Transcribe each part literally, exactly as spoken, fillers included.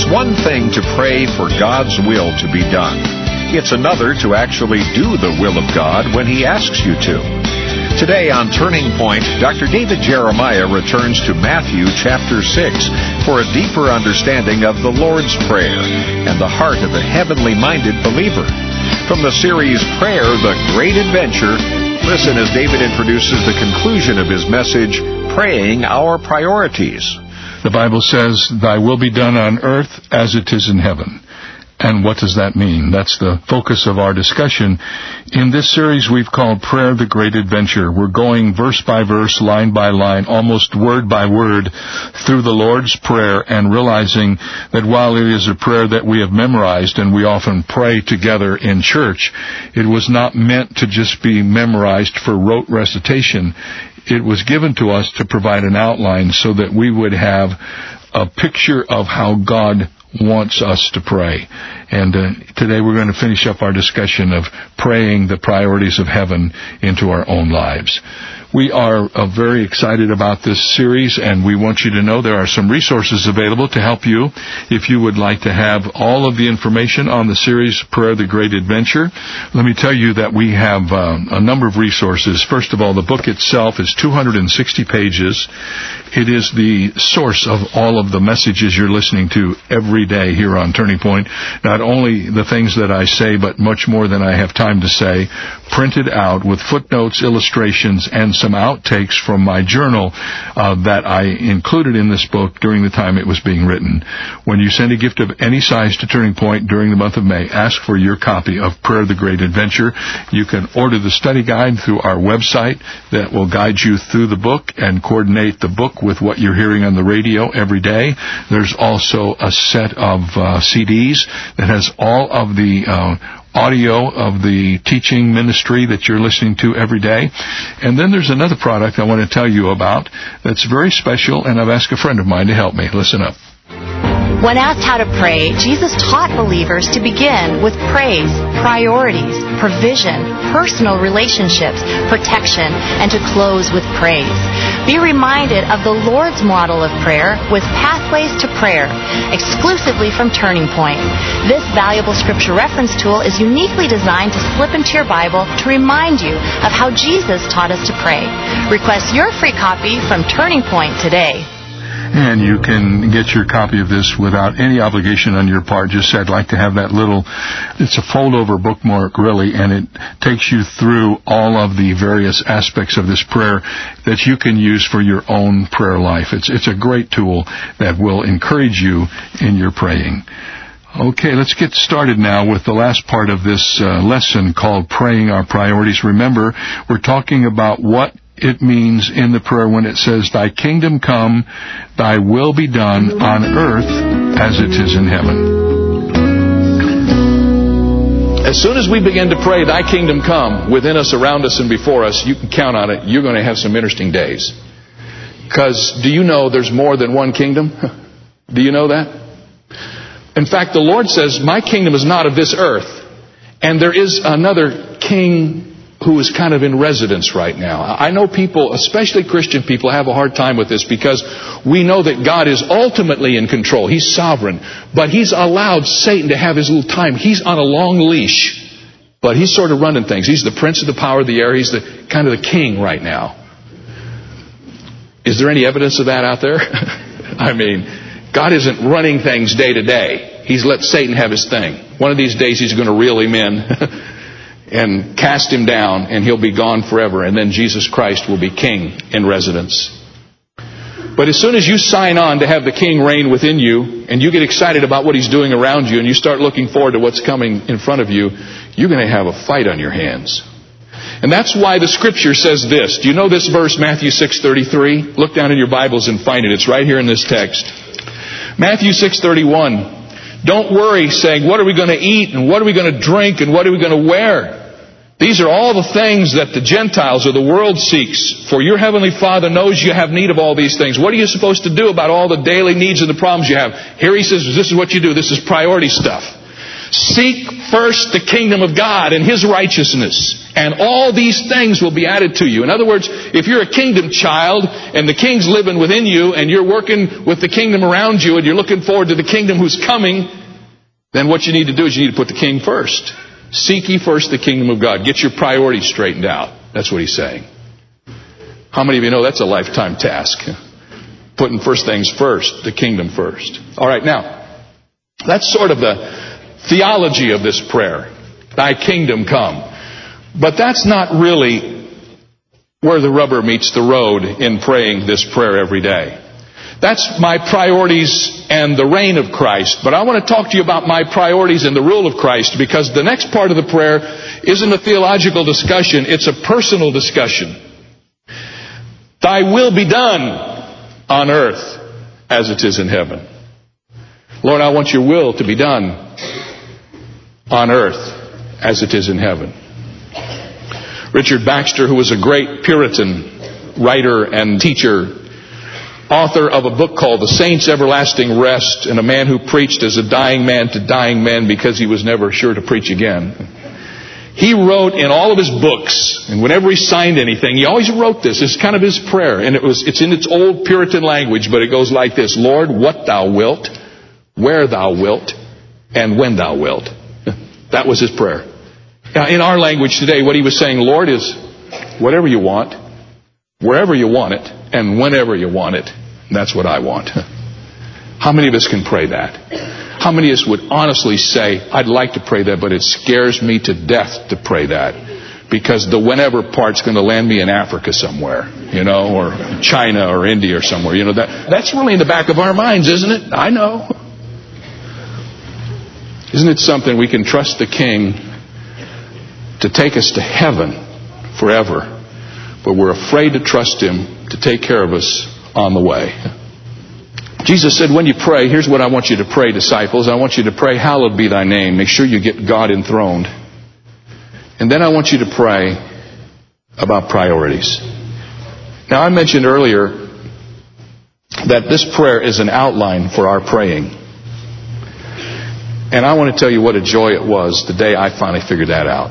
It's one thing to pray for God's will to be done. It's another to actually do the will of God when He asks you to. Today on Turning Point, Doctor David Jeremiah returns to Matthew chapter six for a deeper understanding of the Lord's Prayer and the heart of a heavenly-minded believer. From the series Prayer, the Great Adventure, listen as David introduces the conclusion of his message, Praying Our Priorities. The Bible says, "Thy will be done on earth as it is in heaven." And what does that mean? That's the focus of our discussion. In this series we've called Prayer, the Great Adventure. We're going verse by verse, line by line, almost word by word through the Lord's Prayer, and realizing that while it is a prayer that we have memorized and we often pray together in church, it was not meant to just be memorized for rote recitation. It was given to us to provide an outline so that we would have a picture of how God wants us to pray. And uh, today we're going to finish up our discussion of praying the priorities of heaven into our own lives. We are uh, very excited about this series, and we want you to know there are some resources available to help you if you would like to have all of the information on the series Prayer, the Great Adventure. Let me tell you that we have uh, a number of resources. First of all, the book itself is two hundred sixty pages. It is the source of all of the messages you're listening to every day here on Turning Point. Not only the things that I say, but much more than I have time to say, printed out with footnotes, illustrations, and some outtakes from my journal uh, that I included in this book during the time it was being written. When you send a gift of any size to Turning Point during the month of May, ask for your copy of Prayer, the Great Adventure. You can order the study guide through our website that will guide you through the book and coordinate the book with what you're hearing on the radio every day. There's also a set of uh, C Ds that has all of the uh, audio of the teaching ministry that you're listening to every day. And then there's another product I want to tell you about that's very special, and I've asked a friend of mine to help me. Listen up. When asked how to pray, Jesus taught believers to begin with praise, priorities, provision, personal relationships, protection, and to close with praise. Be reminded of the Lord's model of prayer with Pathways to Prayer, exclusively from Turning Point. This valuable scripture reference tool is uniquely designed to slip into your Bible to remind you of how Jesus taught us to pray. Request your free copy from Turning Point today. And you can get your copy of this without any obligation on your part. Just say, I'd like to have that little, it's a fold-over bookmark, really, and it takes you through all of the various aspects of this prayer that you can use for your own prayer life. It's, it's a great tool that will encourage you in your praying. Okay, let's get started now with the last part of this uh, lesson called Praying Our Priorities. Remember, we're talking about what it means in the prayer when it says, "Thy kingdom come, thy will be done on earth as it is in heaven." As soon as we begin to pray, "Thy kingdom come," within us, around us, and before us, you can count on it, you're going to have some interesting days. Because do you know there's more than one kingdom? Do you know that? In fact, the Lord says, "My kingdom is not of this earth." And there is another king who is kind of in residence right now. I know people, especially Christian people, have a hard time with this because we know that God is ultimately in control. He's sovereign. But He's allowed Satan to have his little time. He's on a long leash. But he's sort of running things. He's the prince of the power of the air. He's the kind of the king right now. Is there any evidence of that out there? I mean, God isn't running things day to day. He's let Satan have his thing. One of these days He's going to reel him in and cast him down, and he'll be gone forever. And then Jesus Christ will be king in residence. But as soon as you sign on to have the king reign within you, and you get excited about what He's doing around you, and you start looking forward to what's coming in front of you, you're going to have a fight on your hands. And that's why the Scripture says this. Do you know this verse, Matthew six thirty-three? Look down in your Bibles and find it. It's right here in this text. Matthew six thirty-one. Don't worry, saying, "What are we going to eat? And what are we going to drink? And what are we going to wear?" These are all the things that the Gentiles or the world seeks. For your heavenly Father knows you have need of all these things. What are you supposed to do about all the daily needs and the problems you have? Here He says, this is what you do. This is priority stuff. Seek first the kingdom of God and His righteousness, and all these things will be added to you. In other words, if you're a kingdom child and the king's living within you and you're working with the kingdom around you and you're looking forward to the kingdom who's coming, then what you need to do is you need to put the king first. Seek ye first the kingdom of God. Get your priorities straightened out. That's what he's saying. How many of you know that's a lifetime task? Putting first things first, the kingdom first. All right, now, that's sort of the theology of this prayer. Thy kingdom come. But that's not really where the rubber meets the road in praying this prayer every day. That's my priorities and the reign of Christ. But I want to talk to you about my priorities and the rule of Christ, because the next part of the prayer isn't a theological discussion. It's a personal discussion. Thy will be done on earth as it is in heaven. Lord, I want your will to be done on earth as it is in heaven. Richard Baxter, who was a great Puritan writer and teacher, author of a book called The Saints' Everlasting Rest, and a man who preached as a dying man to dying men because he was never sure to preach again. He wrote in all of his books, and whenever he signed anything, he always wrote this. It's kind of his prayer, and it was it's in its old Puritan language, but it goes like this: Lord, what thou wilt, where thou wilt, and when thou wilt. That was his prayer. Now, in our language today, what he was saying, Lord, is whatever you want, wherever you want it, and whenever you want it. That's what I want. How many of us can pray that? How many of us would honestly say, I'd like to pray that, but it scares me to death to pray that, because the whenever part's going to land me in Africa somewhere, you know, or China or India or somewhere. You know, that that's really in the back of our minds, isn't it? I know. Isn't it something we can trust the King to take us to heaven forever, but we're afraid to trust Him to take care of us on the way? Jesus said, when you pray, here's what I want you to pray, disciples. I want you to pray, hallowed be thy name. Make sure you get God enthroned. And then I want you to pray about priorities. Now, I mentioned earlier that this prayer is an outline for our praying. And I want to tell you what a joy it was the day I finally figured that out.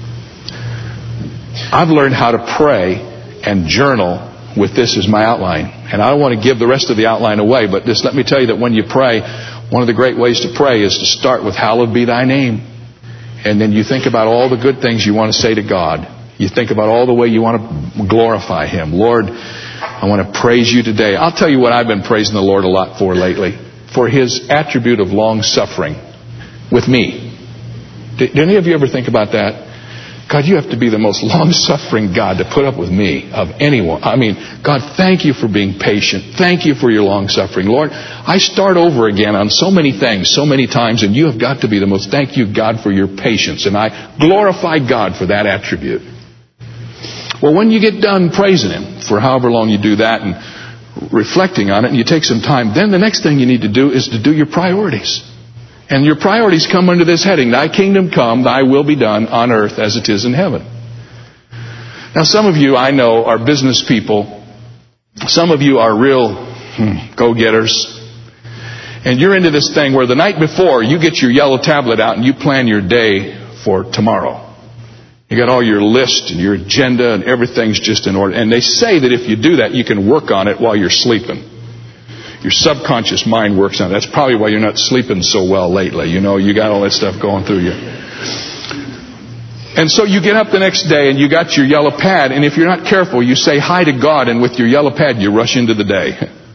I've learned how to pray and journal with this as my outline. And I don't want to give the rest of the outline away, but just let me tell you that when you pray, one of the great ways to pray is to start with hallowed be thy name. And then you think about all the good things you want to say to God. You think about all the way you want to glorify Him. Lord, I want to praise you today. I'll tell you what I've been praising the Lord a lot for lately. For His attribute of long suffering with me. Did any of you ever think about that? God, you have to be the most long-suffering God to put up with me of anyone. I mean, God, thank you for being patient. Thank you for your long-suffering. Lord, I start over again on so many things, so many times, and you have got to be the most. Thank you, God, for your patience. And I glorify God for that attribute. Well, when you get done praising Him for however long you do that and reflecting on it, and you take some time, then the next thing you need to do is to do your priorities. And your priorities come under this heading: Thy kingdom come, Thy will be done on earth as it is in heaven. Now, some of you I know are business people. Some of you are real hmm, go-getters. And you're into this thing where the night before you get your yellow tablet out and you plan your day for tomorrow. You got all your list and your agenda and everything's just in order. And they say that if you do that, you can work on it while you're sleeping. Your subconscious mind works on it. That's probably why you're not sleeping so well lately. You know, you got all that stuff going through you. And so you get up the next day and you got your yellow pad, and if you're not careful, you say hi to God, and with your yellow pad you rush into the day.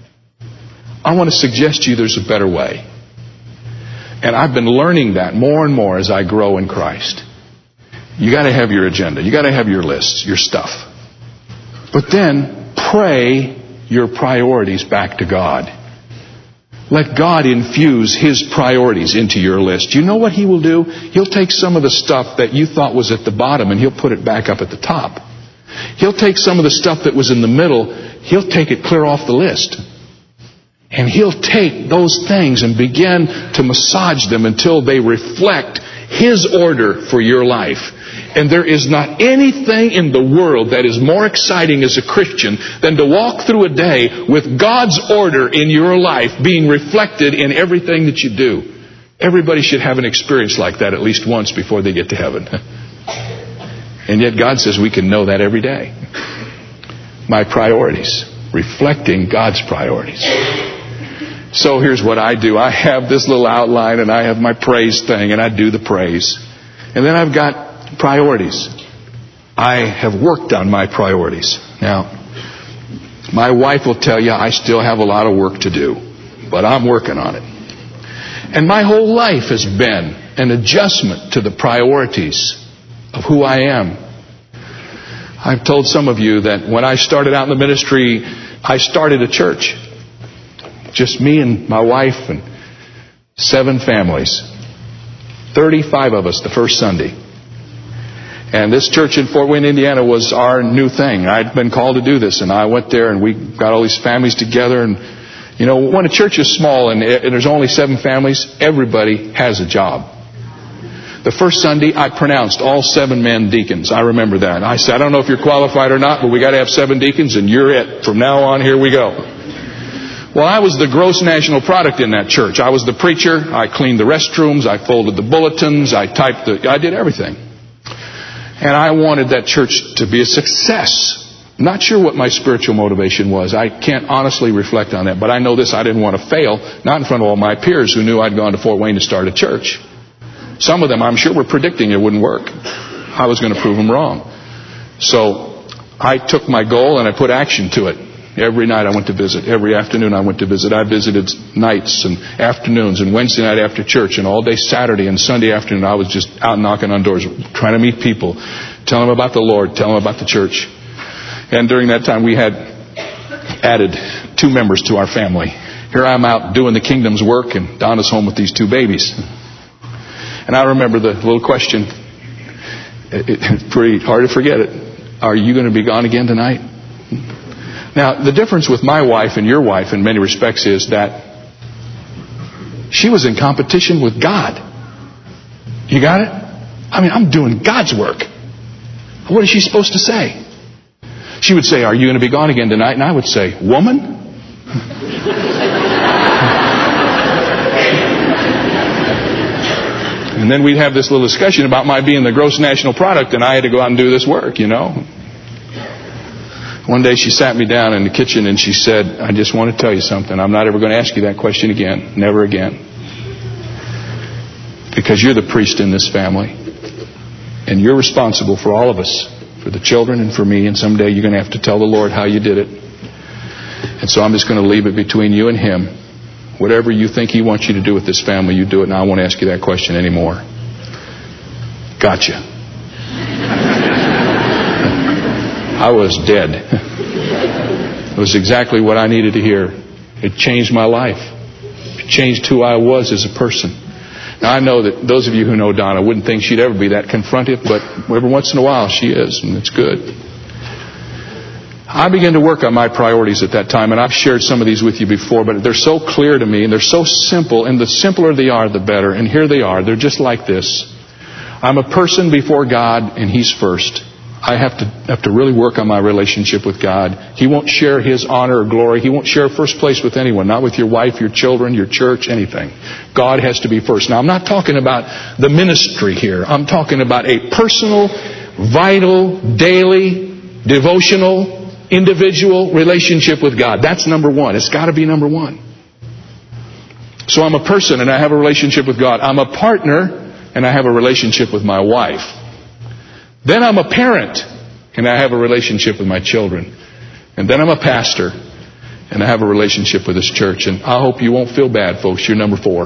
I want to suggest to you there's a better way. And I've been learning that more and more as I grow in Christ. You got to have your agenda. You got to have your lists, your stuff. But then pray your priorities back to God. Let God infuse His priorities into your list. You know what He will do? He'll take some of the stuff that you thought was at the bottom and He'll put it back up at the top. He'll take some of the stuff that was in the middle, He'll take it clear off the list. And He'll take those things and begin to massage them until they reflect His order for your life. And there is not anything in the world that is more exciting as a Christian than to walk through a day with God's order in your life being reflected in everything that you do. Everybody should have an experience like that at least once before they get to heaven. And yet God says we can know that every day. My priorities, reflecting God's priorities. So here's what I do. I have this little outline, and I have my praise thing, and I do the praise. And then I've got priorities. I have worked on my priorities. Now, my wife will tell you I still have a lot of work to do, but I'm working on it. And my whole life has been an adjustment to the priorities of who I am. I've told some of you that when I started out in the ministry, I started a church. Just me and my wife and seven families. thirty-five of us the first Sunday. And this church in Fort Wayne, Indiana was our new thing. I'd been called to do this, and I went there and we got all these families together. And, you know, when a church is small and there's only seven families, everybody has a job. The first Sunday, I pronounced all seven men deacons. I remember that. I said, I don't know if you're qualified or not, but we got to have seven deacons, and you're it. From now on, here we go. Well, I was the gross national product in that church. I was the preacher. I cleaned the restrooms. I folded the bulletins. I typed the... I did everything. And I wanted that church to be a success. Not sure what my spiritual motivation was. I can't honestly reflect on that. But I know this, I didn't want to fail, not in front of all my peers who knew I'd gone to Fort Wayne to start a church. Some of them, I'm sure, were predicting it wouldn't work. I was going to prove them wrong. So I took my goal and I put action to it. Every night I went to visit. Every afternoon I went to visit. I visited nights and afternoons and Wednesday night after church, and all day Saturday and Sunday afternoon I was just out knocking on doors, trying to meet people, tell them about the Lord, tell them about the church. And during that time we had added two members to our family. Here I'm out doing the kingdom's work, and Donna's home with these two babies. And I remember the little question. It's pretty hard to forget it. Are you going to be gone again tonight? Now, the difference with my wife and your wife in many respects is that she was in competition with God. You got it? I mean, I'm doing God's work. What is she supposed to say? She would say, are you going to be gone again tonight? And I would say, woman? And then we'd have this little discussion about my being the gross national product, and I had to go out and do this work, you know. One day she sat me down in the kitchen and she said, I just want to tell you something. I'm not ever going to ask you that question again. Never again. Because you're the priest in this family. And you're responsible for all of us. For the children and for me. And someday you're going to have to tell the Lord how you did it. And so I'm just going to leave it between you and Him. Whatever you think He wants you to do with this family, you do it. And I won't ask you that question anymore. Gotcha. I was dead. It was exactly what I needed to hear. It changed my life. It changed who I was as a person. Now I know that those of you who know Donna wouldn't think she'd ever be that confrontive, but every once in a while she is, and it's good. I began to work on my priorities at that time, and I've shared some of these with you before, but they're so clear to me, and they're so simple, and the simpler they are, the better. And here they are. They're just like this. I'm a person before God, and He's first. I have to have to really work on my relationship with God. He won't share His honor or glory. He won't share first place with anyone, not with your wife, your children, your church, anything. God has to be first. Now, I'm not talking about the ministry here. I'm talking about a personal, vital, daily, devotional, individual relationship with God. That's number one. It's got to be number one. So I'm a person and I have a relationship with God. I'm a partner and I have a relationship with my wife. Then I'm a parent, and I have a relationship with my children. And then I'm a pastor, and I have a relationship with this church. And I hope you won't feel bad, folks. You're number four.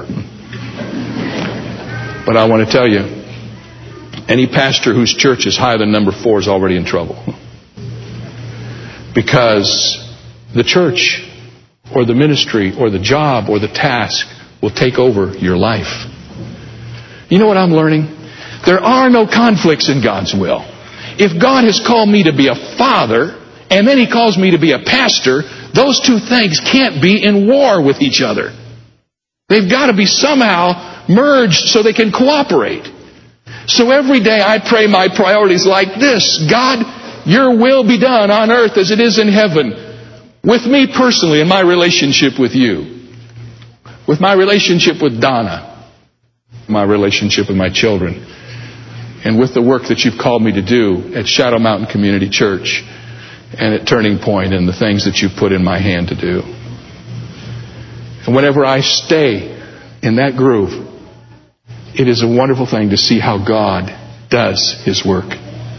But I want to tell you, any pastor whose church is higher than number four is already in trouble. Because the church, or the ministry, or the job, or the task will take over your life. You know what I'm learning? There are no conflicts in God's will. If God has called me to be a father, and then He calls me to be a pastor, those two things can't be in war with each other. They've got to be somehow merged so they can cooperate. So every day I pray my priorities like this. God, Your will be done on earth as it is in heaven. With me personally in my relationship with You. With my relationship with Donna. my relationship with my children, and with the work that you've called me to do at Shadow Mountain Community Church and at Turning Point and the things that you've put in my hand to do. And whenever I stay in that groove, it is a wonderful thing to see how God does His work.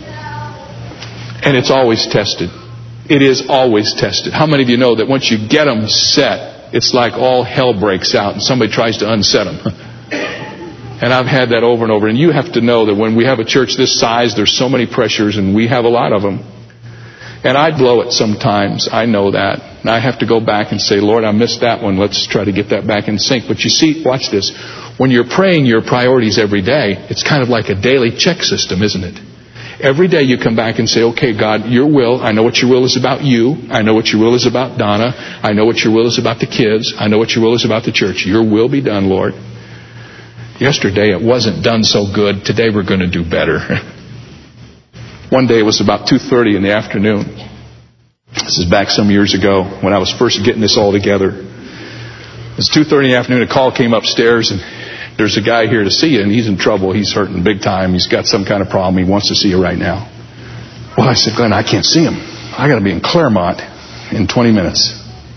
And it's always tested. It is always tested. How many of you know that once you get them set, it's like all hell breaks out and somebody tries to unset them? And I've had that over and over. And you have to know that when we have a church this size, there's so many pressures, and we have a lot of them. And I blow it sometimes. I know that. And I have to go back and say, Lord, I missed that one. Let's try to get that back in sync. But you see, watch this. When you're praying your priorities every day, it's kind of like a daily check system, isn't it? Every day you come back and say, okay, God, your will, I know what your will is about you. I know what your will is about Donna. I know what your will is about the kids. I know what your will is about the church. Your will be done, Lord. Yesterday it wasn't done so good. Today we're going to do better. One day it was about two thirty in the afternoon. This is back some years ago when I was first getting this all together. It was two thirty in the afternoon. A call came upstairs, and there's a guy here to see you, and he's in trouble. He's hurting big time. He's got some kind of problem. He wants to see you right now. Well, I said, Glenn, I can't see him. I got to be in Claremont in twenty minutes.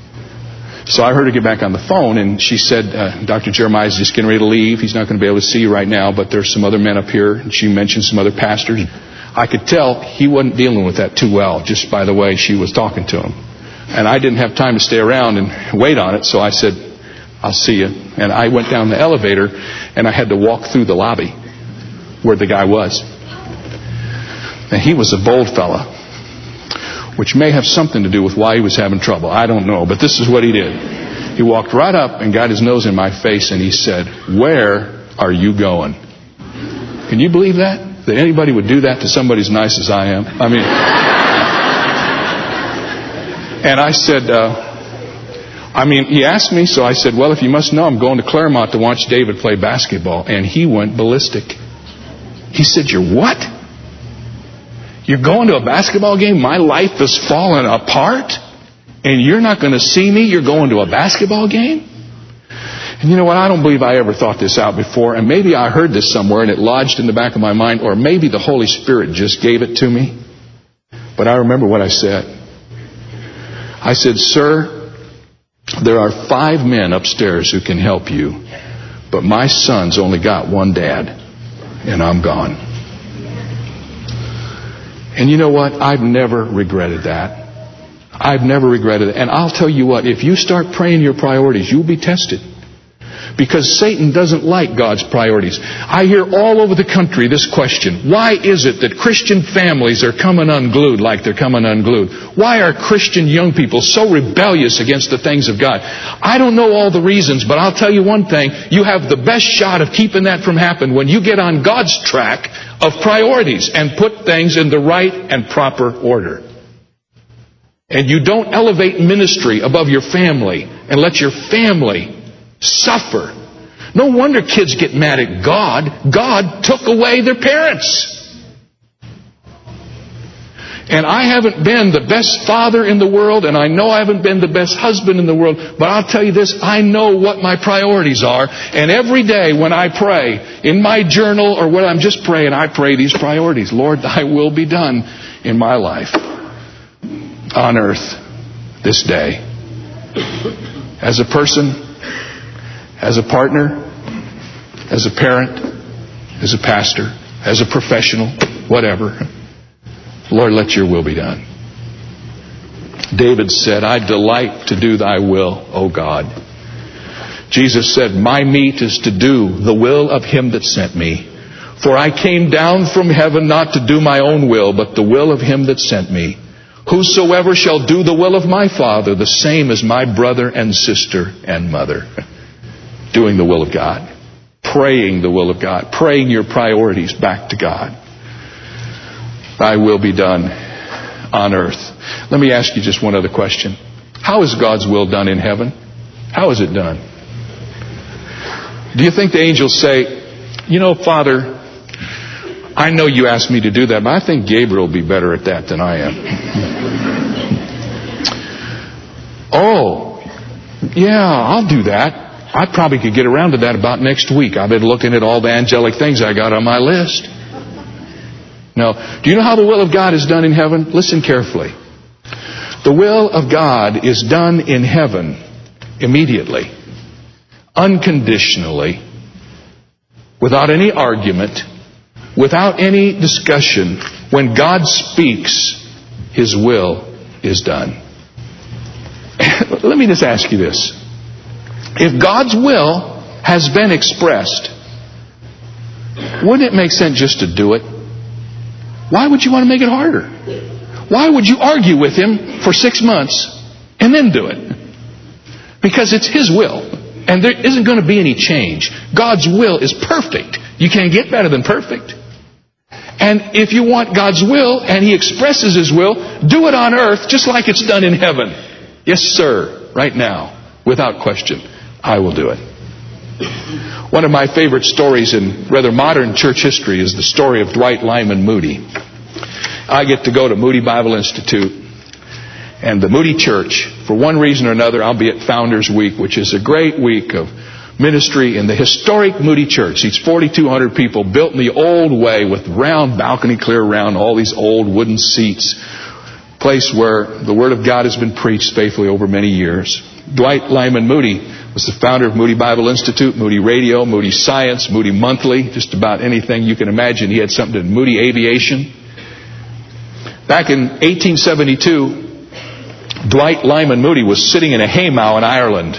So I heard her get back on the phone, and she said, uh, Doctor Jeremiah is just getting ready to leave. He's not going to be able to see you right now, but there's some other men up here. And she mentioned some other pastors. I could tell he wasn't dealing with that too well, just by the way she was talking to him. And I didn't have time to stay around and wait on it, so I said, I'll see you. And I went down the elevator, and I had to walk through the lobby where the guy was. And he was a bold fella, which may have something to do with why he was having trouble. I don't know, but this is what he did. He walked right up and got his nose in my face, and he said, where are you going? Can you believe that? That anybody would do that to somebody as nice as I am? I mean... And I said... Uh, I mean, he asked me, so I said, well, if you must know, I'm going to Claremont to watch David play basketball. And he went ballistic. He said, you're what? You're going to a basketball game? My life is falling apart? And you're not going to see me? You're going to a basketball game? And you know what? I don't believe I ever thought this out before. And maybe I heard this somewhere and it lodged in the back of my mind. Or maybe the Holy Spirit just gave it to me. But I remember what I said. I said, sir, there are five men upstairs who can help you, but my son's only got one dad, and I'm gone. And you know what? I've never regretted that. I've never regretted it. And I'll tell you what, if you start praying your priorities, you'll be tested. Because Satan doesn't like God's priorities. I hear all over the country this question. Why is it that Christian families are coming unglued like they're coming unglued? Why are Christian young people so rebellious against the things of God? I don't know all the reasons, but I'll tell you one thing. You have the best shot of keeping that from happening when you get on God's track of priorities and put things in the right and proper order. And you don't elevate ministry above your family and let your family suffer. No wonder kids get mad at God. God took away their parents. And I haven't been the best father in the world, and I know I haven't been the best husband in the world, but I'll tell you this, I know what my priorities are, and every day when I pray, in my journal or when I'm just praying, I pray these priorities. Lord, thy will be done in my life, on earth, this day. As a person, as a partner, as a parent, as a pastor, as a professional, whatever. Lord, let your will be done. David said, I delight to do thy will, O God. Jesus said, my meat is to do the will of him that sent me. For I came down from heaven not to do my own will, but the will of him that sent me. Whosoever shall do the will of my Father, the same is my brother and sister and mother. Doing the will of God. Praying the will of God. Praying your priorities back to God. Thy will be done on earth. Let me ask you just one other question. How is God's will done in heaven? How is it done? Do you think the angels say, you know, Father, I know you asked me to do that, but I think Gabriel will be better at that than I am. Oh, yeah, I'll do that. I probably could get around to that about next week. I've been looking at all the angelic things I got on my list. No. Do you know how the will of God is done in heaven? Listen carefully. The will of God is done in heaven immediately, unconditionally, without any argument, without any discussion. When God speaks, His will is done. Let me just ask you this. If God's will has been expressed, wouldn't it make sense just to do it? Why would you want to make it harder? Why would you argue with Him for six months and then do it? Because it's His will. And there isn't going to be any change. God's will is perfect. You can't get better than perfect. And if you want God's will and He expresses His will, do it on earth just like it's done in heaven. Yes, sir. Right now. Without question. I will do it. One of my favorite stories in rather modern church history is the story of Dwight Lyman Moody. I get to go to Moody Bible Institute and the Moody Church. For one reason or another, I'll be at Founders Week, which is a great week of ministry in the historic Moody Church. These forty-two hundred people built in the old way with round balcony clear around, all these old wooden seats. Place where the Word of God has been preached faithfully over many years. Dwight Lyman Moody was the founder of Moody Bible Institute, Moody Radio, Moody Science, Moody Monthly, just about anything you can imagine. He had something to do. Moody Aviation. Back in eighteen seventy-two, Dwight Lyman Moody was sitting in a haymow in Ireland.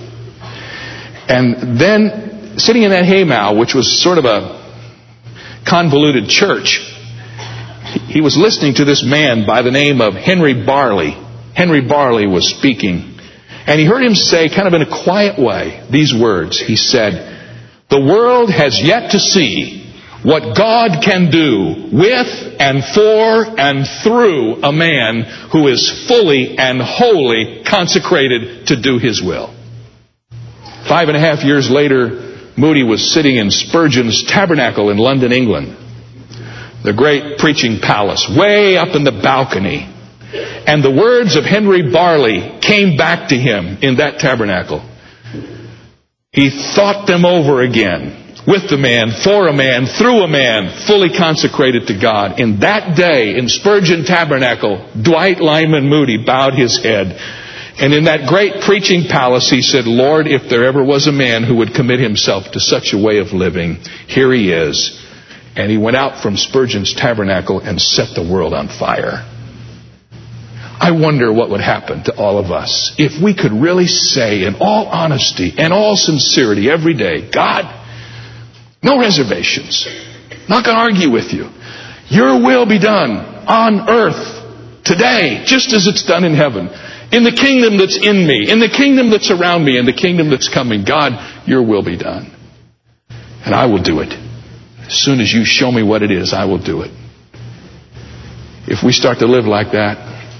And then, sitting in that haymow, which was sort of a convoluted church, he was listening to this man by the name of Henry Barley. Henry Barley was speaking. And he heard him say, kind of in a quiet way, these words. He said, "The world has yet to see what God can do with and for and through a man who is fully and wholly consecrated to do His will." Five and a half years later, Moody was sitting in Spurgeon's Tabernacle in London, England. The great preaching palace, way up in the balcony. And the words of Henry Barley came back to him in that tabernacle. He thought them over again. With the man, for a man, through a man, fully consecrated to God. In that day, in Spurgeon Tabernacle, Dwight Lyman Moody bowed his head. And in that great preaching palace, he said, "Lord, if there ever was a man who would commit himself to such a way of living, here he is." And he went out from Spurgeon's Tabernacle and set the world on fire. I wonder what would happen to all of us if we could really say in all honesty and all sincerity every day, "God, no reservations. Not going to argue with you. Your will be done on earth today, just as it's done in heaven. In the kingdom that's in me, in the kingdom that's around me, in the kingdom that's coming. God, your will be done. And I will do it. As soon as you show me what it is, I will do it." If we start to live like that,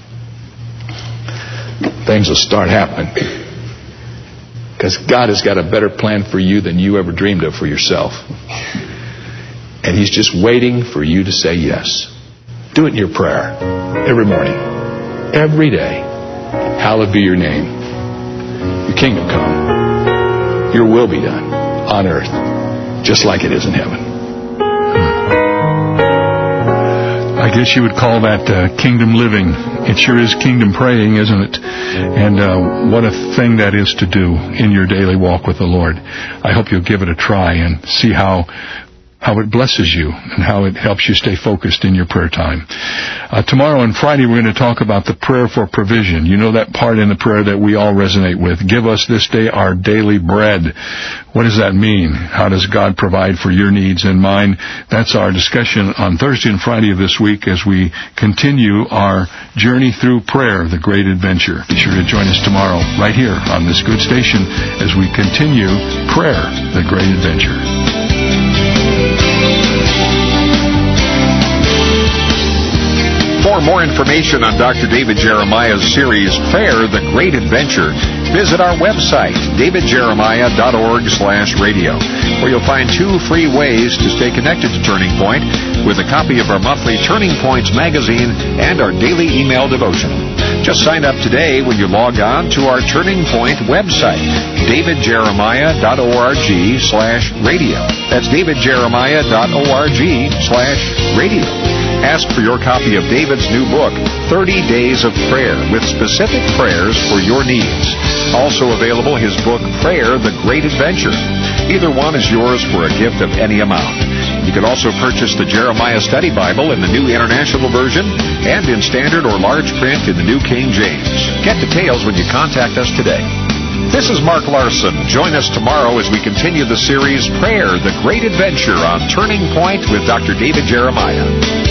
things will start happening. Because God has got a better plan for you than you ever dreamed of for yourself. And He's just waiting for you to say yes. Do it in your prayer every morning, every day. Hallowed be your name. Your kingdom come. Your will be done on earth, just like it is in heaven. I guess you would call that uh, kingdom living. It sure is kingdom praying, isn't it? And uh, what a thing that is to do in your daily walk with the Lord. I hope you'll give it a try and see how how it blesses you and how it helps you stay focused in your prayer time. Uh, tomorrow and Friday we're going to talk about the prayer for provision. You know that part in the prayer that we all resonate with. Give us this day our daily bread. What does that mean? How does God provide for your needs and mine? That's our discussion on Thursday and Friday of this week as we continue our journey through prayer, the great adventure. Be sure to join us tomorrow right here on this good station as we continue prayer, the great adventure. For more information on Doctor David Jeremiah's series, Prayer, the Great Adventure, visit our website, david jeremiah dot org slash radio, where you'll find two free ways to stay connected to Turning Point with a copy of our monthly Turning Points magazine and our daily email devotional. Just sign up today when you log on to our Turning Point website, davidjeremiah.org slash radio. That's davidjeremiah.org slash radio. Ask for your copy of David's new book, thirty days of Prayer, with specific prayers for your needs. Also available, his book, Prayer, the Great Adventure. Either one is yours for a gift of any amount. You can also purchase the Jeremiah Study Bible in the New International Version and in standard or large print in the New King James. Get details when you contact us today. This is Mark Larson. Join us tomorrow as we continue the series Prayer, the Great Adventure on Turning Point with Doctor David Jeremiah.